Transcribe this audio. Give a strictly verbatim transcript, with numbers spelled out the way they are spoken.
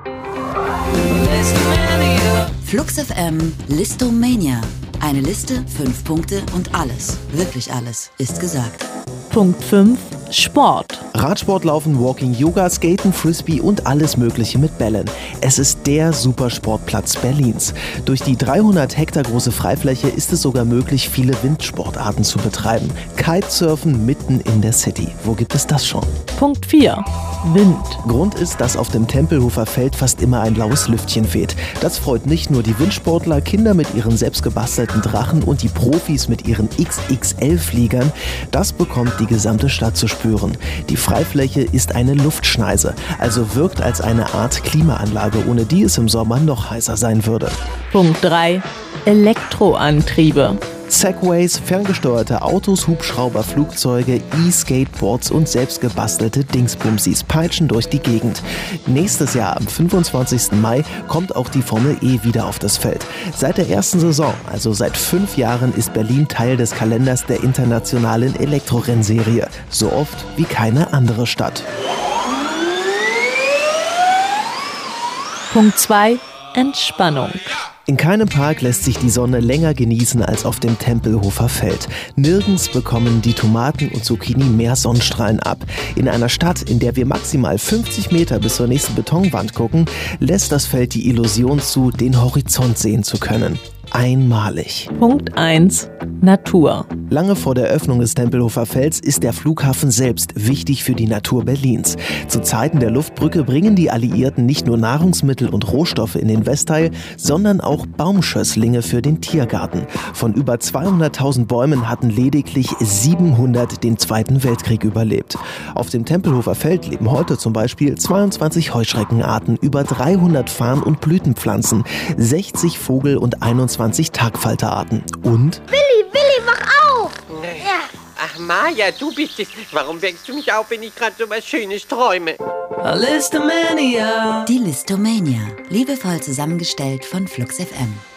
Flux F M Listomania. Eine Liste, fünf Punkte und alles, wirklich alles, ist gesagt. Punkt fünf. Sport. Radsport, Laufen, Walking, Yoga, Skaten, Frisbee und alles Mögliche mit Bällen. Es ist der Supersportplatz Berlins. Durch die dreihundert Hektar große Freifläche ist es sogar möglich, viele Windsportarten zu betreiben. Kitesurfen mitten in der City. Wo gibt es das schon? Punkt vier. Wind. Grund ist, dass auf dem Tempelhofer Feld fast immer ein laues Lüftchen weht. Das freut nicht nur die Windsportler, Kinder mit ihren selbstgebastelten Drachen und die Profis mit ihren X X L-Fliegern. Das bekommt die gesamte Stadt zu spüren. Die Freifläche ist eine Luftschneise, also wirkt als eine Art Klimaanlage, ohne die es im Sommer noch heißer sein würde. Punkt drei. Elektroantriebe. Segways, ferngesteuerte Autos, Hubschrauber, Flugzeuge, E-Skateboards und selbstgebastelte Dingsbumsis peitschen durch die Gegend. Nächstes Jahr, am fünfundzwanzigsten Mai, kommt auch die Formel E wieder auf das Feld. Seit der ersten Saison, also seit fünf Jahren, ist Berlin Teil des Kalenders der internationalen Elektrorennserie. So oft wie keine andere Stadt. Punkt zwei. Entspannung. In keinem Park lässt sich die Sonne länger genießen als auf dem Tempelhofer Feld. Nirgends bekommen die Tomaten und Zucchini mehr Sonnenstrahlen ab. In einer Stadt, in der wir maximal fünfzig Meter bis zur nächsten Betonwand gucken, lässt das Feld die Illusion zu, den Horizont sehen zu können. Einmalig. Punkt eins. Natur. Lange vor der Öffnung des Tempelhofer Felds ist der Flughafen selbst wichtig für die Natur Berlins. Zu Zeiten der Luftbrücke bringen die Alliierten nicht nur Nahrungsmittel und Rohstoffe in den Westteil, sondern auch Baumschösslinge für den Tiergarten. Von über zweihunderttausend Bäumen hatten lediglich siebenhundert den Zweiten Weltkrieg überlebt. Auf dem Tempelhofer Feld leben heute zum Beispiel zweiundzwanzig Heuschreckenarten, über dreihundert Farn- und Blütenpflanzen, sechzig Vogel- und einundzwanzig Tagfalterarten. Und Willi, Willi, wach auf! Ja. Ach Maja, du bist es. Warum weckst du mich auf, wenn ich gerade so was Schönes träume? Listomania. Die Listomania. Liebevoll zusammengestellt von Flux F M.